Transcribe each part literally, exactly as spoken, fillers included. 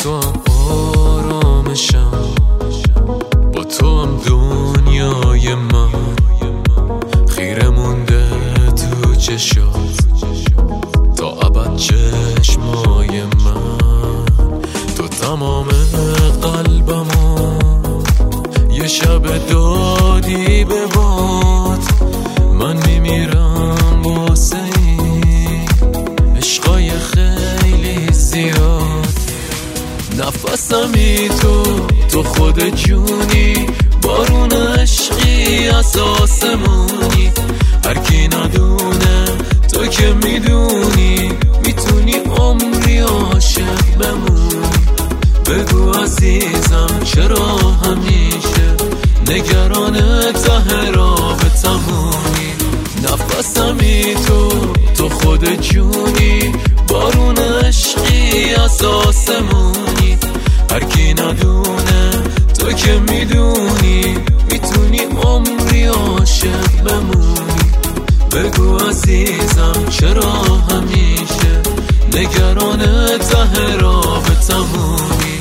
تو هم آرامشم، با تو هم دنیای من خیره مونده تو چشات تا ابد چشمای من. تو تمام قلبمو یه شب دادی به باد، من میمیرم واسه این عشقای خیلی زیاد. نفسمی تو، تو خود جونی، بارون عشقی از آسمونی. هر کی ندونه تو که میدونی، میتونی عمری عاشق بمونی. بگو عزیزم چرا همیشه نگران ته رابطمونی. نفسمی تو، تو خود جونی، بارون عشقی از آسمونی. هر کی ندونه تو که میدونی، میتونی عمری عاشق بمونی. بگو عزیزم چرا همیشه نگران ته رابطمونی.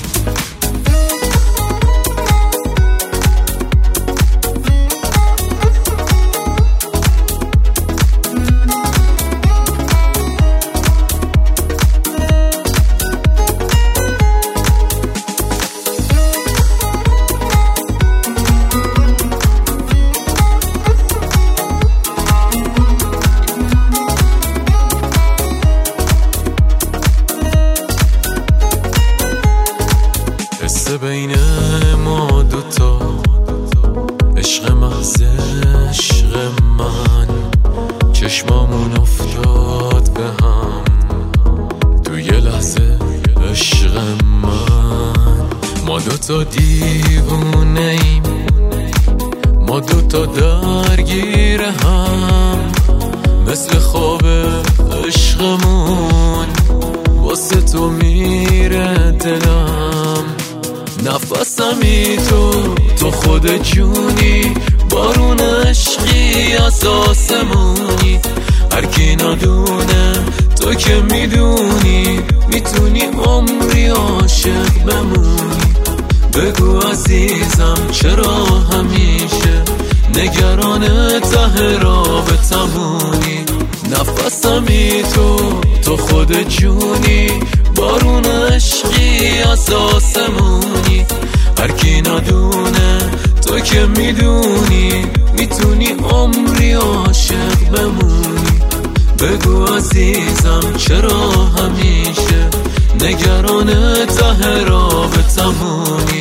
بین ما دوتا عشق محض عشق من، چشمامون افتاد به هم تو یه لحظه عشق من. ما دوتا دیوونه ایم، ما دوتا درگیر هم، مثل خواب عشقمون واسه تو میره دلم. نفسمی تو، تو خود جونی، بارون عشقی از آسمونی. هر کی ندونه تو که میدونی، میتونی عمری عاشق بمونی. بگو عزیزم چرا همیشه نگران ته رابطمونی. نفسمی تو، تو خود جونی، بارون عشقی از آسمونی. هر کی ندونه تو که میدونی، میتونی عمری عاشق بمونی. بگو عزیزم چرا همیشه نگران ته رابطمونی.